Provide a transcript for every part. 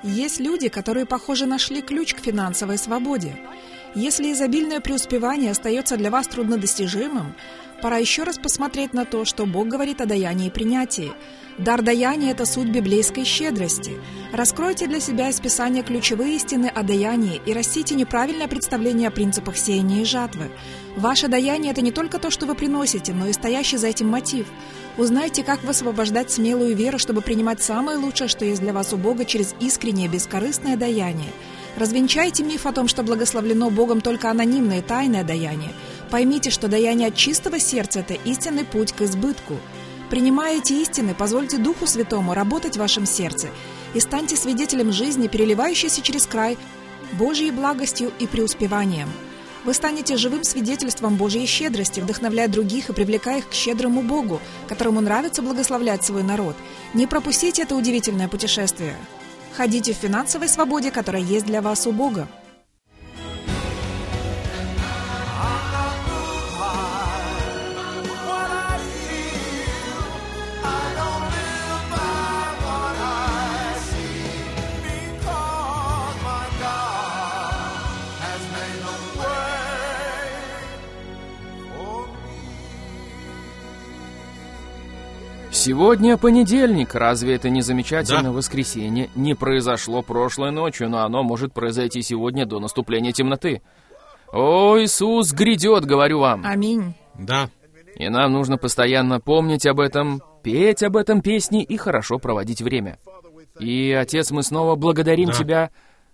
Есть люди, которые, похоже, нашли ключ к финансовой свободе. Если изобильное преуспевание остается для вас труднодостижимым, пора еще раз посмотреть на то, что Бог говорит о даянии и принятии. Дар даяния – это суть библейской щедрости. Раскройте для себя из Писания ключевые истины о даянии и рассейте неправильное представление о принципах сеяния и жатвы. Ваше даяние – это не только то, что вы приносите, но и стоящий за этим мотив. Узнайте, как высвобождать смелую веру, чтобы принимать самое лучшее, что есть для вас у Бога, через искреннее, бескорыстное даяние. Развенчайте миф о том, что благословлено Богом только анонимное и тайное даяние. Поймите, что даяние от чистого сердца – это истинный путь к избытку. Принимая эти истины, позвольте Духу Святому работать в вашем сердце и станьте свидетелем жизни, переливающейся через край, Божьей благостью и преуспеванием. Вы станете живым свидетельством Божьей щедрости, вдохновляя других и привлекая их к щедрому Богу, которому нравится благословлять свой народ. Не пропустите это удивительное путешествие. Ходите в финансовой свободе, которая есть для вас у Бога. Сегодня понедельник. Разве это не замечательно? Да. Воскресенье не произошло прошлой ночью, но оно может произойти сегодня до наступления темноты. О, Иисус грядет, говорю вам. Аминь. Да. И нам нужно постоянно помнить об этом, петь об этом песни и хорошо проводить время. И, Отец, мы снова благодарим Тебя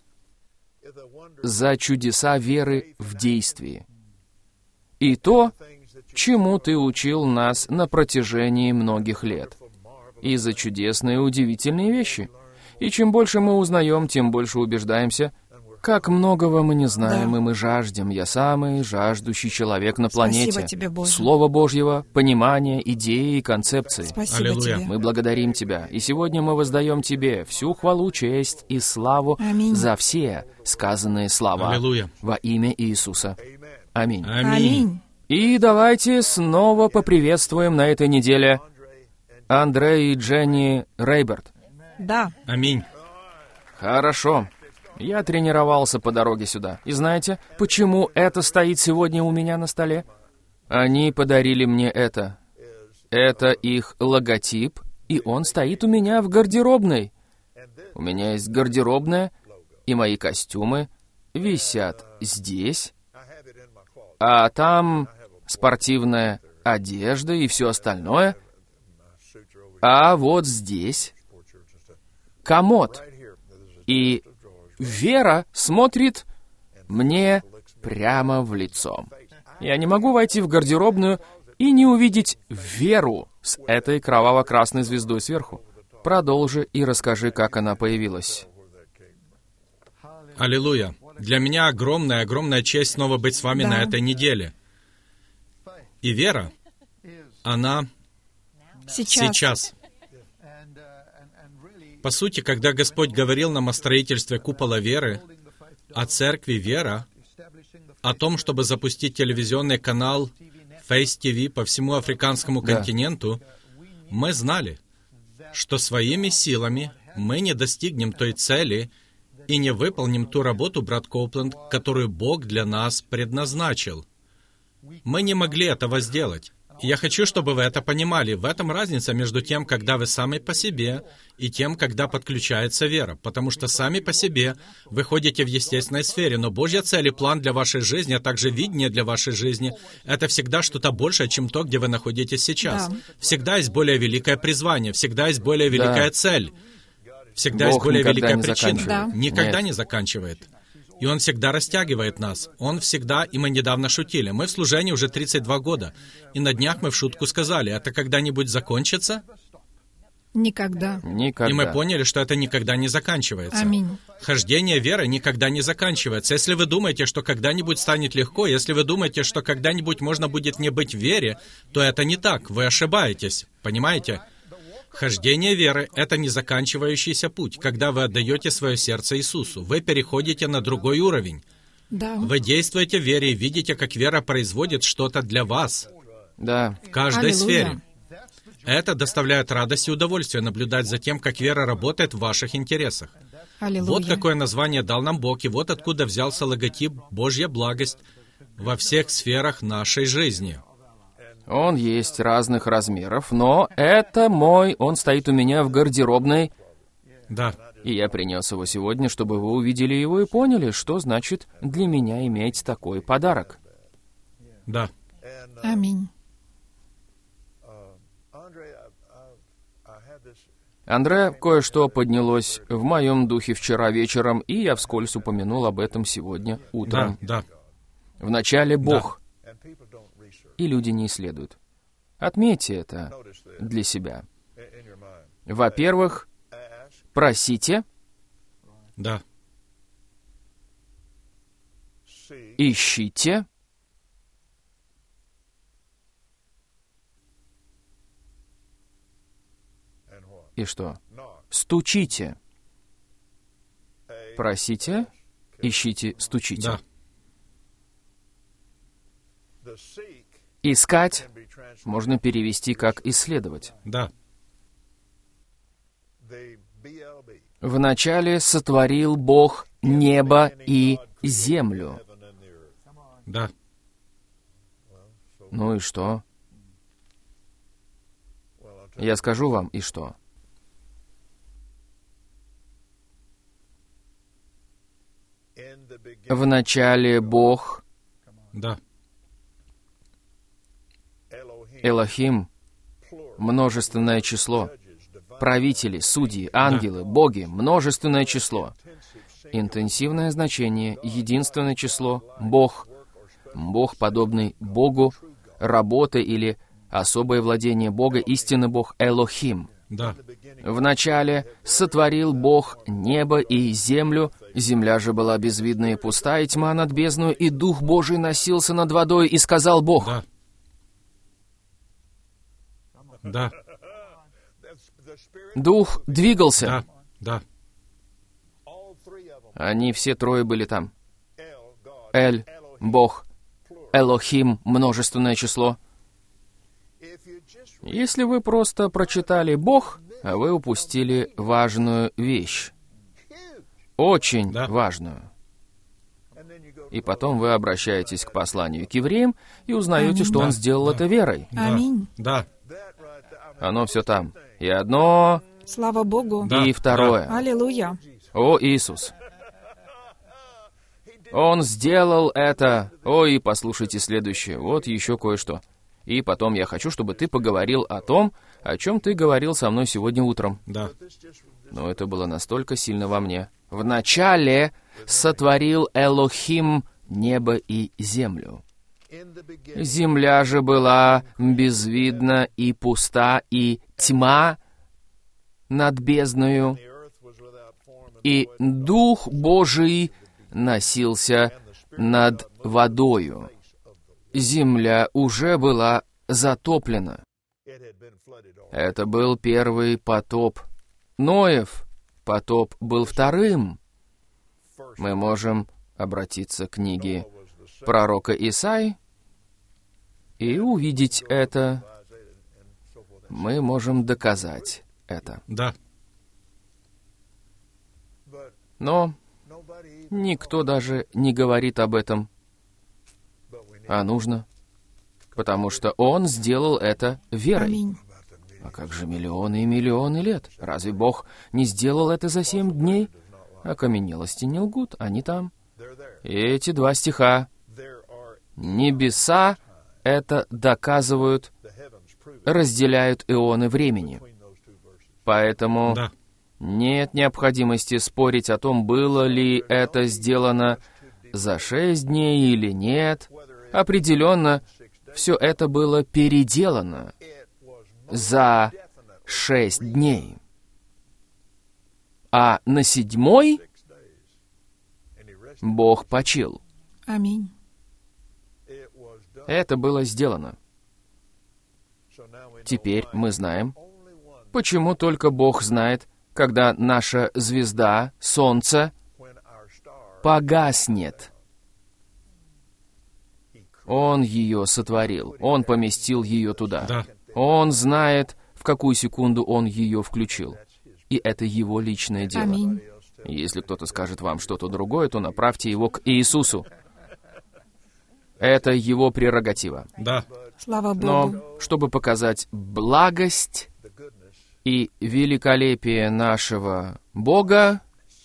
за чудеса веры в действии. И то, чему Ты учил нас на протяжении многих лет. И за чудесные и удивительные вещи. И чем больше мы узнаем, тем больше убеждаемся, как многого мы не знаем, и мы жаждем. Я самый жаждущий человек на планете. Спасибо Тебе, Боже. Слова Божьего, понимания, идеи и концепции. Спасибо Тебе. Мы благодарим Тебя. И сегодня мы воздаем Тебе всю хвалу, честь и славу за все сказанные слова. Аллилуйя. Во имя Иисуса. Аминь. Аминь. И давайте снова поприветствуем на этой неделе Андре и Дженни Рейберт. Да. Аминь. Хорошо. Я тренировался по дороге сюда. И знаете, почему это стоит сегодня у меня на столе? Они подарили мне это. Это их логотип, и он стоит у меня в гардеробной. У меня есть гардеробная, и мои костюмы висят здесь, а там спортивная одежда и все остальное. А вот здесь комод. И Вера смотрит мне прямо в лицо. Я не могу войти в гардеробную и не увидеть Веру с этой кроваво-красной звездой сверху. Продолжи и расскажи, как она появилась. Аллилуйя. Для меня огромная честь снова быть с вами на этой неделе. И вера, она сейчас. По сути, когда Господь говорил нам о строительстве купола веры, о церкви вера, о том, чтобы запустить телевизионный канал Face TV по всему африканскому континенту, мы знали, что своими силами мы не достигнем той цели и не выполним ту работу, брат Коупленд, которую Бог для нас предназначил. Мы не могли этого сделать. Я хочу, чтобы вы это понимали. В этом разница между тем, когда вы сами по себе, и тем, когда подключается вера. Потому что сами по себе вы ходите в естественной сфере, но Божья цель и план для вашей жизни, а также видение для вашей жизни, это всегда что-то большее, чем то, где вы находитесь сейчас. Да. Всегда есть более великое призвание, всегда есть более великая цель. Всегда Бог есть более великая причина. Да. Никогда не заканчивает. И Он всегда растягивает нас. Он всегда, и мы недавно шутили. Мы в служении уже 32 года. И на днях мы в шутку сказали, это когда-нибудь закончится? Никогда. И мы поняли, что это никогда не заканчивается. Аминь. Хождение веры никогда не заканчивается. Если вы думаете, что когда-нибудь станет легко, если вы думаете, что когда-нибудь можно будет не быть в вере, то это не так. Вы ошибаетесь. Понимаете? Хождение веры — это незаканчивающийся путь. Когда вы отдаете свое сердце Иисусу, вы переходите на другой уровень. Да. Вы действуете в вере и видите, как вера производит что-то для вас. Да. В каждой сфере. Это доставляет радость и удовольствие наблюдать за тем, как вера работает в ваших интересах. Аллилуйя. Вот какое название дал нам Бог, и вот откуда взялся логотип «Божья благость» во всех сферах нашей жизни. Он есть разных размеров, но это мой, он стоит у меня в гардеробной, Да, и я принес его сегодня, чтобы вы увидели его и поняли, что значит для меня иметь такой подарок. да, Аминь. Андре, кое-что поднялось в моем духе вчера вечером, и я вскользь упомянул об этом сегодня да, утром. да, Вначале Бог, и люди не исследуют. Отметьте это для себя. Во-первых, просите, да, ищите, и что? Стучите. Просите, ищите, стучите. да, Искать можно перевести как исследовать. да, Вначале сотворил Бог небо и землю. да, Ну и что? Я скажу вам, и что? Вначале Бог, да, Элохим, множественное число, правители, судьи, ангелы, боги, множественное число, интенсивное значение, единственное число, Бог, Бог, подобный Богу, работа или особое владение Бога, истинный Бог, Элохим. да, Вначале сотворил Бог небо и землю, земля же была безвидна и пуста, и тьма над бездною, и Дух Божий носился над водой, и сказал Бог. да, да, Дух двигался. да, да, Они все трое были там. Эль, Бог, Элохим, множественное число. Если вы просто прочитали «Бог», вы упустили важную вещь. Очень Да. важную. И потом вы обращаетесь к посланию к евреям и узнаете, Аминь. что он Да, сделал да. это верой. да, Аминь. да, Оно все там. И одно, Слава Богу. Да. и второе. Аллилуйя. О, Иисус! Он сделал это. О, и послушайте следующее. Вот еще кое-что. И потом я хочу, чтобы ты поговорил о том, о чем ты говорил со мной сегодня утром. да, Но это было настолько сильно во мне. Вначале сотворил Элохим небо и землю. Земля же была безвидна и пуста, и тьма над бездною, и Дух Божий носился над водою. Земля уже была затоплена. Это был первый потоп. Ноев потоп был вторым. Мы можем обратиться к книге пророка Исаии и увидеть это. Мы можем доказать это. да, Но никто даже не говорит об этом. А нужно. Потому что он сделал это верой. Аминь. А как же миллионы и миллионы лет? Разве Бог не сделал это за 7 дней? Окаменелости не лгут, они там. И эти 2 стиха. Небеса это доказывают, разделяют эоны времени. Поэтому да, нет необходимости спорить о том, было ли это сделано за 6 дней или нет. Определенно, все это было переделано за 6 дней. А на 7-й Бог почил. Аминь. Это было сделано. Теперь мы знаем, почему только Бог знает, когда наша звезда, Солнце, погаснет. Он ее сотворил, Он поместил ее туда. да, Он знает, в какую секунду Он ее включил. И это Его личное дело. Аминь. Если кто-то скажет вам что-то другое, то направьте его к Иисусу. Это Его прерогатива. Да. Слава Богу. Но чтобы показать благость и великолепие нашего Бога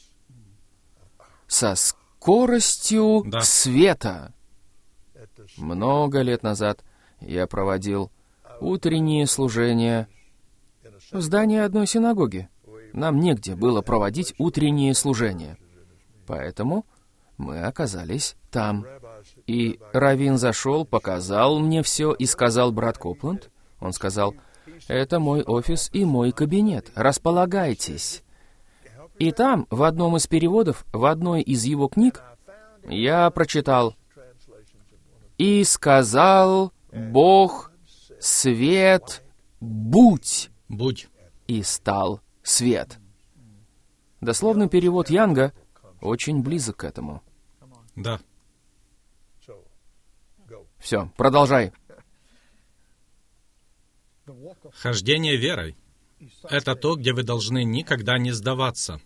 со скоростью Да. света. Много лет назад я проводил утренние служения в здании одной синагоги. Нам негде было проводить утренние служения. Поэтому мы оказались там. И раввин зашел, показал мне все и сказал: брат Копланд, он сказал: это мой офис и мой кабинет, располагайтесь. И там, в одном из переводов, в одной из его книг, я прочитал: «И сказал Бог, свет, будь, Будь. и стал свет». Дословный перевод Янга очень близок к этому. Да. Все, продолжай. Хождение верой — это то, где вы должны никогда не сдаваться.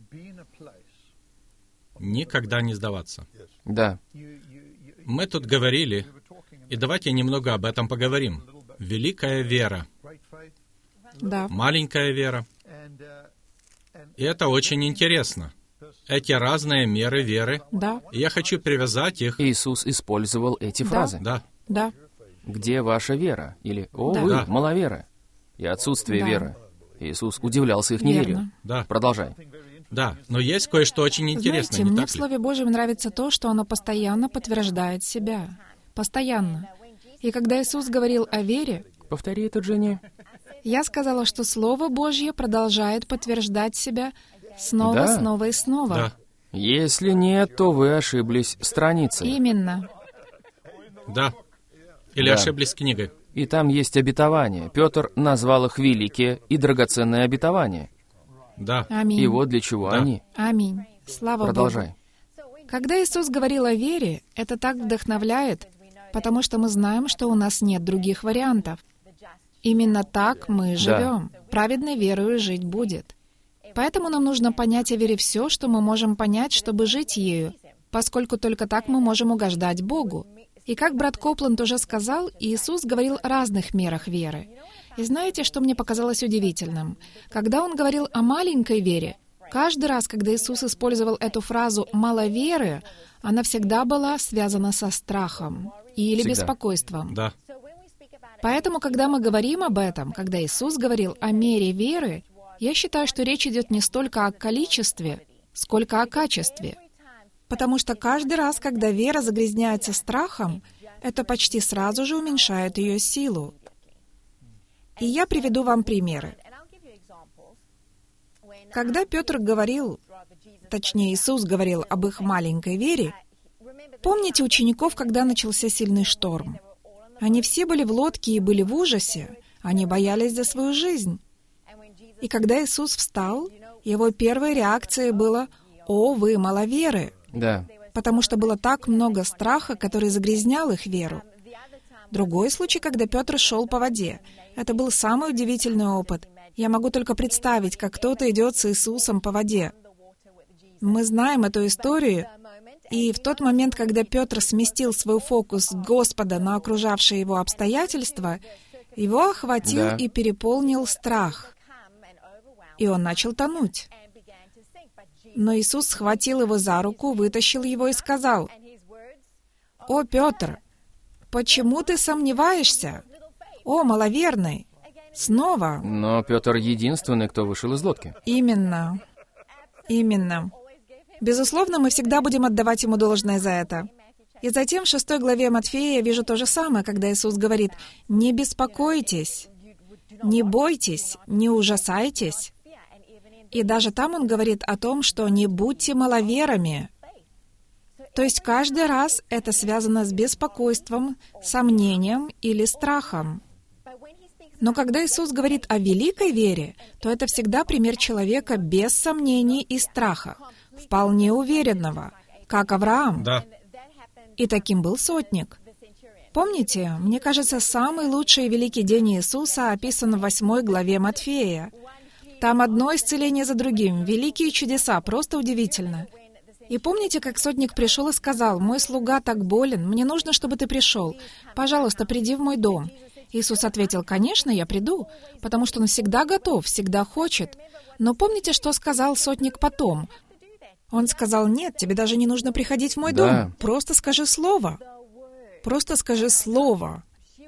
Никогда не сдаваться. Да, Мы тут говорили, и давайте немного об этом поговорим. Великая вера, Да. маленькая вера. И это очень интересно. Эти разные меры веры. Да. И я хочу привязать их. Иисус использовал эти фразы. Да, Да. «Где ваша вера?» Или «О, Да. вы, Да. маловеры!» И «Отсутствие Да. веры». Иисус удивлялся их неверию. Верно. да, Продолжай. да. Но есть кое-что очень интересное, Знаете, не мне так в ли? Слове Божьем нравится то, что оно постоянно подтверждает себя. Постоянно. И когда Иисус говорил о вере, Повтори это, Дженни. я сказала, что Слово Божье продолжает подтверждать себя снова, Да. снова и снова. Да, Если нет, то вы ошиблись страницей. Именно. да. Или Да. ошиблись книгой. И там есть обетования. Петр назвал их великие и драгоценные обетования. Да, Аминь. И вот для чего Да. они. Аминь. Слава Продолжай. Богу. Когда Иисус говорил о вере, это так вдохновляет, потому что мы знаем, что у нас нет других вариантов. Именно так мы живем. Праведной верою жить будет. Поэтому нам нужно понять о вере все, что мы можем понять, чтобы жить ею, поскольку только так мы можем угождать Богу. И как брат Копланд уже сказал, Иисус говорил о разных мерах веры. И знаете, что мне показалось удивительным? Когда Он говорил о маленькой вере, каждый раз, когда Иисус использовал эту фразу «мало веры», она всегда была связана со страхом или Всегда. беспокойством. да, Поэтому, когда мы говорим об этом, когда Иисус говорил о мере веры, я считаю, что речь идет не столько о количестве, сколько о качестве. Потому что каждый раз, когда вера загрязняется страхом, это почти сразу же уменьшает ее силу. И я приведу вам примеры. Когда Петр говорил, точнее Иисус говорил об их маленькой вере, помните учеников, когда начался сильный шторм? Они все были в лодке и были в ужасе, они боялись за свою жизнь. И когда Иисус встал, его первой реакцией было «О, вы маловеры!», Да. потому что было так много страха, который загрязнял их веру. Другой случай, когда Петр шел по воде. Это был самый удивительный опыт. Я могу только представить, как кто-то идет с Иисусом по воде. Мы знаем эту историю, и в тот момент, когда Петр сместил свой фокус Господа на окружавшие его обстоятельства, его охватил Да. и переполнил страх, и он начал тонуть. Но Иисус схватил его за руку, вытащил его и сказал: «О, Петр, почему ты сомневаешься? О, маловерный!» Снова. Но Петр единственный, кто вышел из лодки. Именно. Именно. Безусловно, мы всегда будем отдавать ему должное за это. И затем в 6 главе Матфея я вижу то же самое, когда Иисус говорит: «Не беспокойтесь, не бойтесь, не ужасайтесь». И даже там Он говорит о том, что «не будьте маловерами». То есть каждый раз это связано с беспокойством, сомнением или страхом. Но когда Иисус говорит о великой вере, то это всегда пример человека без сомнений и страха, вполне уверенного, как Авраам. да, И таким был сотник. Помните, мне кажется, самый лучший и великий день Иисуса описан в 8 главе Матфея. Там одно исцеление за другим, великие чудеса, просто удивительно. И помните, как сотник пришел и сказал: «Мой слуга так болен, мне нужно, чтобы ты пришел. Пожалуйста, приди в мой дом». Иисус ответил: «Конечно, я приду, потому что он всегда готов, всегда хочет». Но помните, что сказал сотник потом? Он сказал: «Нет, тебе даже не нужно приходить в мой дом. Просто скажи слово. Просто скажи слово,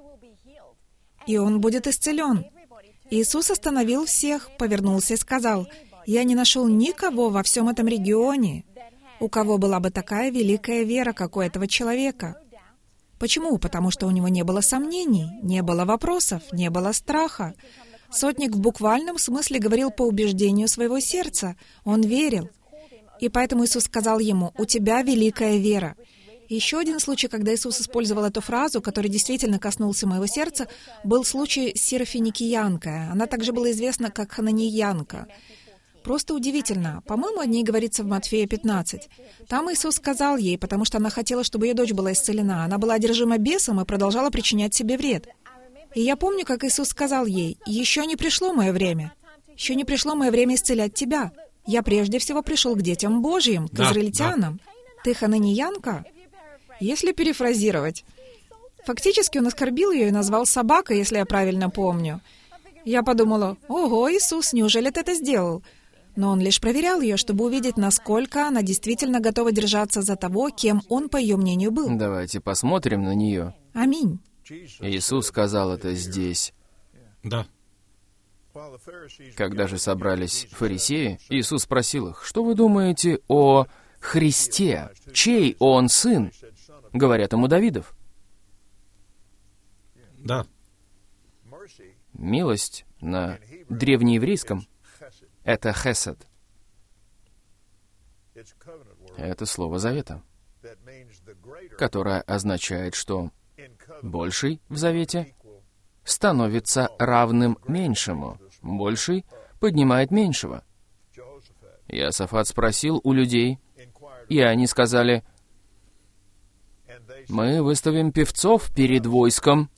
и он будет исцелен». Иисус остановил всех, повернулся и сказал: «Я не нашел никого во всем этом регионе, у кого была бы такая великая вера, как у этого человека». Почему? Потому что у него не было сомнений, не было вопросов, не было страха. Сотник в буквальном смысле говорил по убеждению своего сердца. Он верил. И поэтому Иисус сказал ему: «У тебя великая вера». Еще один случай, когда Иисус использовал эту фразу, который действительно коснулся моего сердца, был случай с сирофиникиянкой. Она также была известна как хананиянка. Просто удивительно. По-моему, о ней говорится в Матфея 15. Там Иисус сказал ей, потому что она хотела, чтобы ее дочь была исцелена. Она была одержима бесом и продолжала причинять себе вред. И я помню, как Иисус сказал ей: «Еще не пришло мое время. Еще не пришло мое время исцелять тебя. Я прежде всего пришел к детям Божьим, к израильтянам. Ты хананиянка?» Если перефразировать. Фактически он оскорбил ее и назвал собакой, если я правильно помню. Я подумала: «Ого, Иисус, неужели ты это сделал?» Но он лишь проверял ее, чтобы увидеть, насколько она действительно готова держаться за того, кем он, по ее мнению, был. Давайте посмотрим на нее. Аминь. Иисус сказал это здесь. Да. Когда же собрались фарисеи, Иисус спросил их: «Что вы думаете о Христе? Чей он сын?» Говорят ему: Давидов. Да. Милость на древнееврейском — это хесед. Это слово завета, которое означает, что больший в завете становится равным меньшему, больший поднимает меньшего. Иосафат спросил у людей, и они сказали: «Мы выставим певцов перед войском».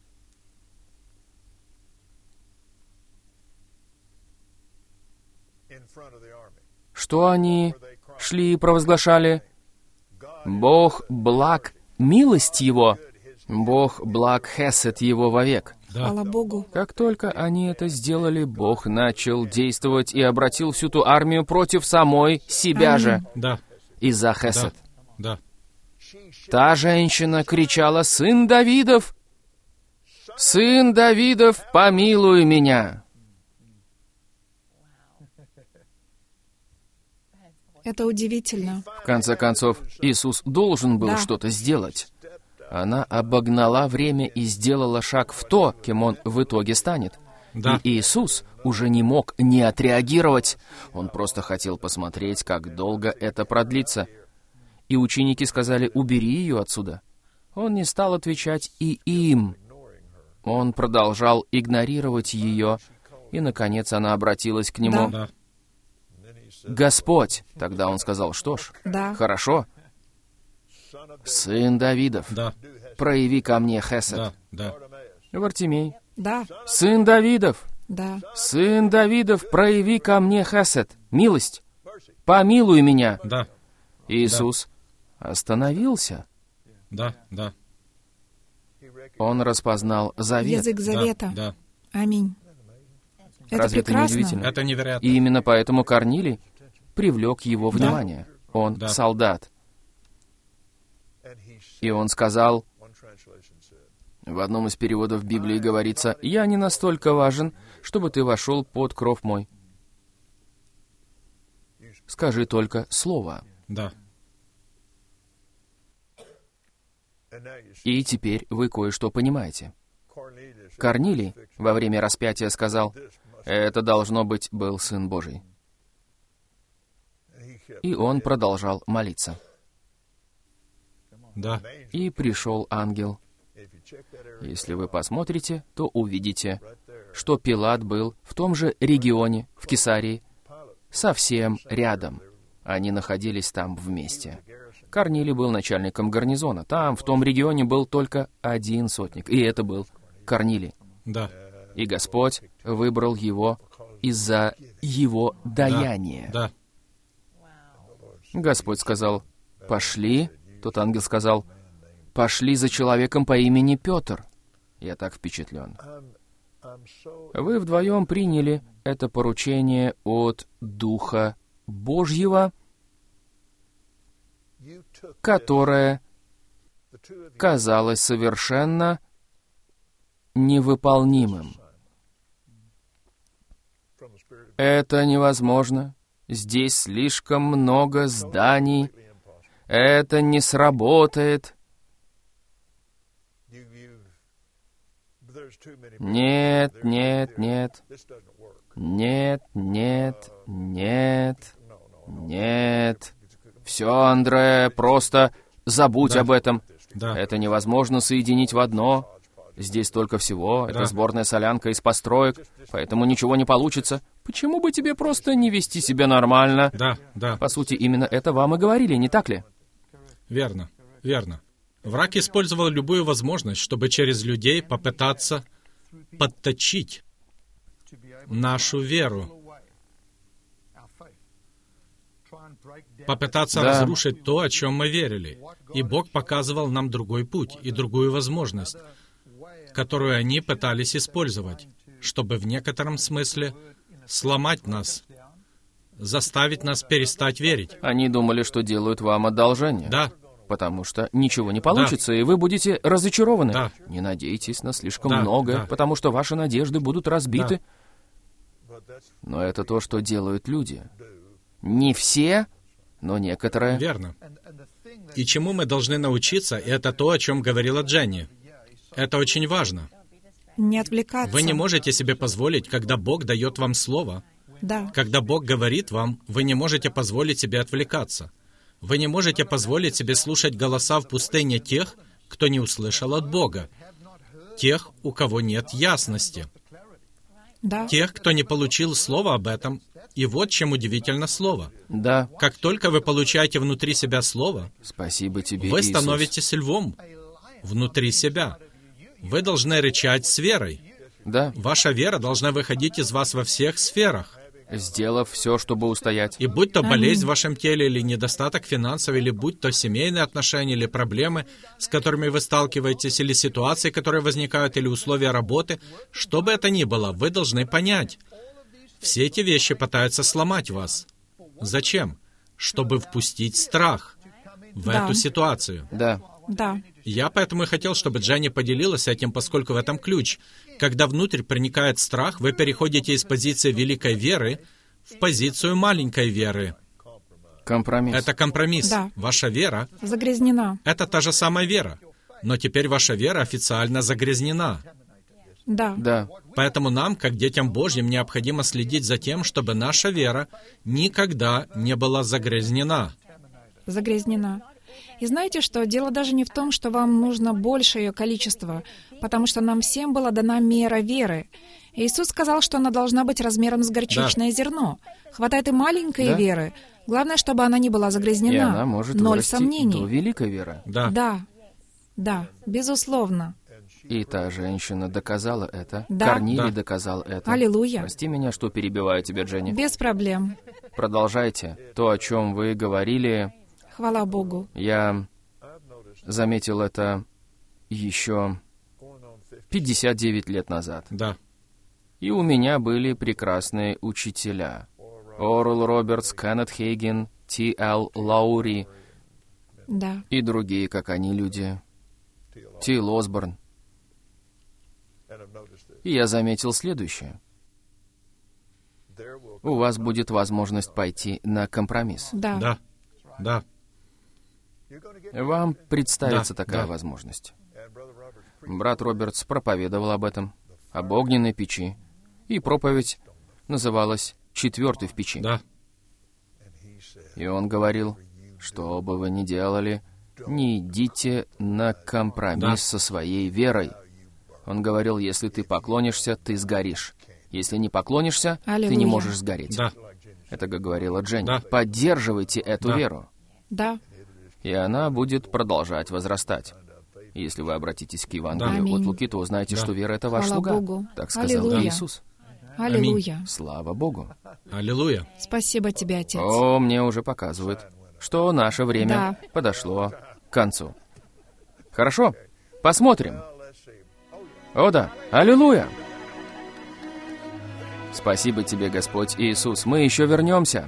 Что они шли и провозглашали? «Бог благ, милость Его, Бог благ, хесед Его вовек». Слава Богу. Как только они это сделали, Бог начал действовать и обратил всю ту армию против самой себя же Да. из-за хесед. Да. Та женщина кричала: «Сын Давидов! Сын Давидов, помилуй меня!» Это удивительно. В конце концов, Иисус должен был что-то сделать. Она обогнала время и сделала шаг в то, кем Он в итоге станет. Да. И Иисус уже не мог не отреагировать. Он просто хотел посмотреть, как долго это продлится. И ученики сказали: «Убери ее отсюда». Он не стал отвечать и им. Он продолжал игнорировать ее, и, наконец, она обратилась к Нему. Да. «Господь!» Тогда он сказал: «Что ж, Да. хорошо. Сын Давидов, Да. прояви ко мне хесед». Да. Да. Вартимей: Да. «Сын Давидов, Да. сын Давидов, прояви ко мне хесед, милость, помилуй меня». Да. Иисус остановился. Да. Да. Он распознал завет. Язык завета. Да. Аминь. Это Разве это не прекрасно. удивительно? Это невероятно. И именно поэтому Корнилий привлек его внимание. Он Да. солдат. И он сказал, в одном из переводов Библии говорится: «Я не настолько важен, чтобы ты вошел под кров мой. Скажи только слово». Да. И теперь вы кое-что понимаете. Корнилий во время распятия сказал: «Это, должно быть, был Сын Божий». И он продолжал молиться. Да. И пришел ангел. Если вы посмотрите, то увидите, что Пилат был в том же регионе, в Кесарии, совсем рядом. Они находились там вместе. Корнилий был начальником гарнизона. Там, в том регионе, был только один сотник, и это был Корнилий. Да. И Господь выбрал его из-за его даяния. Да. Господь сказал: «Пошли». Тот ангел сказал: «Пошли за человеком по имени Петр». Я так впечатлен. Вы вдвоем приняли это поручение от Духа Божьего, которое казалось совершенно невыполнимым. Это невозможно. Здесь слишком много зданий. Это не сработает. Нет, нет, нет. Нет, нет, нет. Нет. Все, Андре, просто забудь об этом. Да. Это невозможно соединить в одно. Здесь только всего. Это сборная солянка из построек, поэтому ничего не получится. Почему бы тебе просто не вести себя нормально? Да, да. По сути, именно это вам и говорили, не так ли? Верно, верно. Враг использовал любую возможность, чтобы через людей попытаться подточить нашу веру, попытаться разрушить то, о чем мы верили. И Бог показывал нам другой путь и другую возможность, которую они пытались использовать, чтобы в некотором смысле сломать нас, заставить нас перестать верить. Они думали, что делают вам одолжение. Да. Потому что ничего не получится, и вы будете разочарованы. Да. Не надейтесь на слишком Да, многое, да. потому что ваши надежды будут разбиты. Но это то, что делают люди. Не все, но некоторые. Верно. И чему мы должны научиться, это то, о чем говорила Дженни. Это очень важно. Не отвлекаться. Вы не можете себе позволить, когда Бог дает вам слово, Да. когда Бог говорит вам, вы не можете позволить себе отвлекаться. Вы не можете позволить себе слушать голоса в пустыне тех, кто не услышал от Бога, тех, у кого нет ясности, Да. тех, кто не получил слова об этом. И вот чем удивительно слово. Да. Как только вы получаете внутри себя слово, Спасибо тебе, вы Иисус. становитесь львом внутри себя. Вы должны рычать с верой. Да. Ваша вера должна выходить из вас во всех сферах. Сделав все, чтобы устоять. И будь то болезнь в вашем теле, или недостаток финансов, или будь то семейные отношения, или проблемы, с которыми вы сталкиваетесь, или ситуации, которые возникают, или условия работы, что бы это ни было, вы должны понять. Все эти вещи пытаются сломать вас. Зачем? Чтобы впустить страх в Да. эту ситуацию. Да. Да. Я поэтому и хотел, чтобы Дженни поделилась этим, поскольку в этом ключ. Когда внутрь проникает страх, вы переходите из позиции великой веры в позицию маленькой веры. Компромисс. Это компромисс. Да. Ваша вера Загрязнена. — это та же самая вера. Но теперь ваша вера официально загрязнена. Да. Да. Поэтому нам, как детям Божьим, необходимо следить за тем, чтобы наша вера никогда не была загрязнена. Загрязнена. И знаете что? Дело даже не в том, что вам нужно больше ее количества, потому что нам всем была дана мера веры. Иисус сказал, что она должна быть размером с горчичное зерно. Хватает и маленькой Да. веры. Главное, чтобы она не была загрязнена. И она может Ноль вырасти сомнений. до великой веры. Да. Да. Да, безусловно. И та женщина доказала это. Да. Корнилий Да. доказал это. Аллилуйя. Прости меня, что перебиваю тебя, Дженни. Без проблем. Продолжайте. То, о чем вы говорили, Хвала Богу. я заметил это еще 59 лет назад. Да. И у меня были прекрасные учителя. Орл Робертс, Кеннет Хейген, Т.Л. Лаури Да. и другие, как они, люди. Тил Осборн. И я заметил следующее. У вас будет возможность пойти на компромисс. Да. Да. Да. Вам представится Да, такая да. возможность. Брат Робертс проповедовал об этом, об огненной печи, и проповедь называлась «Четвертый в печи». Да. И он говорил, что бы вы ни делали, не идите на компромисс Да. со своей верой. Он говорил, если ты поклонишься, ты сгоришь. Если не поклонишься, ты не Аллилуйя. можешь сгореть. Да. Это как говорила Дженни. Да. Поддерживайте эту Да. веру. Да. и она будет продолжать возрастать. Если вы обратитесь к Евангелию Да. от Луки, то узнаете, Да. что вера — это ваш Хвала слуга. Богу. Так сказал Аллилуйя. Иисус. Аллилуйя. Слава Богу. Аллилуйя. Спасибо тебе, Отец. О, мне уже показывают, что наше время Да. подошло к концу. Хорошо, посмотрим. О да, аллилуйя! Спасибо тебе, Господь Иисус. Мы еще вернемся.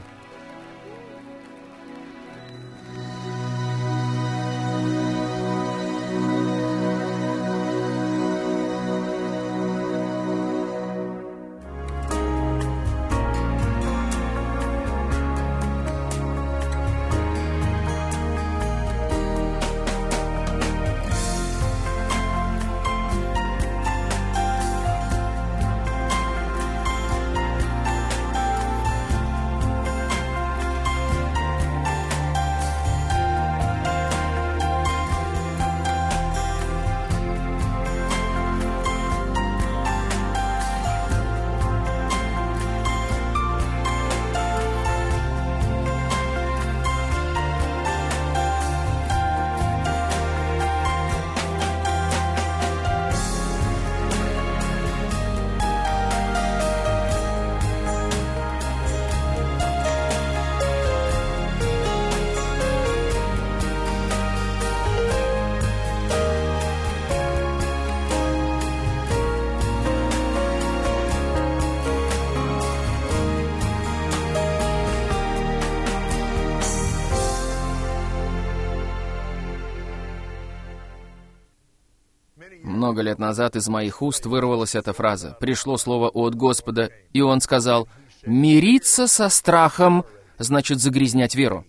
Много лет назад из моих уст вырвалась эта фраза. Пришло слово от Господа, и Он сказал: «Мириться со страхом значит загрязнять веру».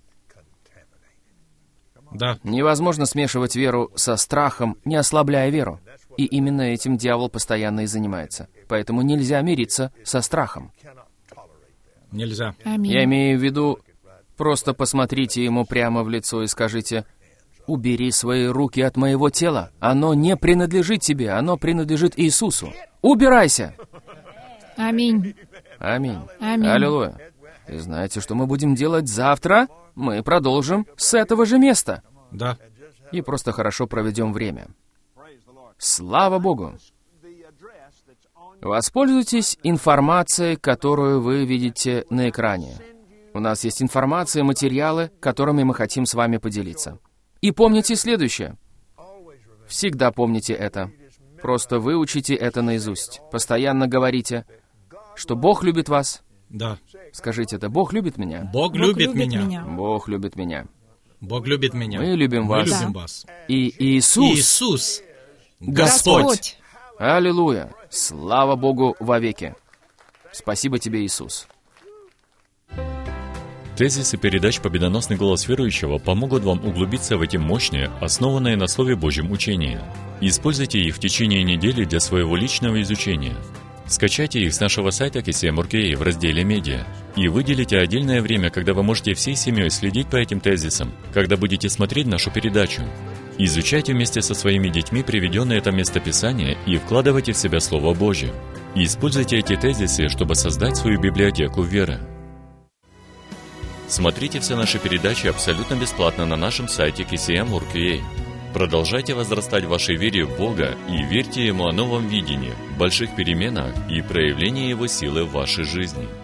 Да. Невозможно смешивать веру со страхом, не ослабляя веру. И именно этим дьявол постоянно и занимается. Поэтому нельзя мириться со страхом. Нельзя. Аминь. Я имею в виду, просто посмотрите ему прямо в лицо и скажите: «Убери свои руки от моего тела. Оно не принадлежит тебе, оно принадлежит Иисусу. Убирайся!» Аминь. Аминь. Аминь. Аллилуйя. И знаете, что мы будем делать завтра? Мы продолжим с этого же места. Да. И просто хорошо проведем время. Слава Богу! Воспользуйтесь информацией, которую вы видите на экране. У нас есть информация, материалы, которыми мы хотим с вами поделиться. И помните следующее. Всегда помните это. Просто выучите это наизусть. Постоянно говорите, что Бог любит вас. Да. Скажите это: Бог любит меня. Бог любит меня. Бог любит меня. Бог любит меня. Мы любим вас. Мы любим вас. И Иисус, Иисус, Господь. Аллилуйя! Слава Богу вовеки! Спасибо тебе, Иисус! Тезисы передач «Победоносный голос верующего» помогут вам углубиться в эти мощные, основанные на Слове Божьем учения. Используйте их в течение недели для своего личного изучения. Скачайте их с нашего сайта KCM.org в разделе «Медиа» и выделите отдельное время, когда вы можете всей семьей следить по этим тезисам, когда будете смотреть нашу передачу. Изучайте вместе со своими детьми приведенное там местописание и вкладывайте в себя Слово Божье. И используйте эти тезисы, чтобы создать свою библиотеку веры. Смотрите все наши передачи абсолютно бесплатно на нашем сайте KCM.org. Продолжайте возрастать в вашей вере в Бога и верьте Ему о новом видении, больших переменах и проявлении Его силы в вашей жизни.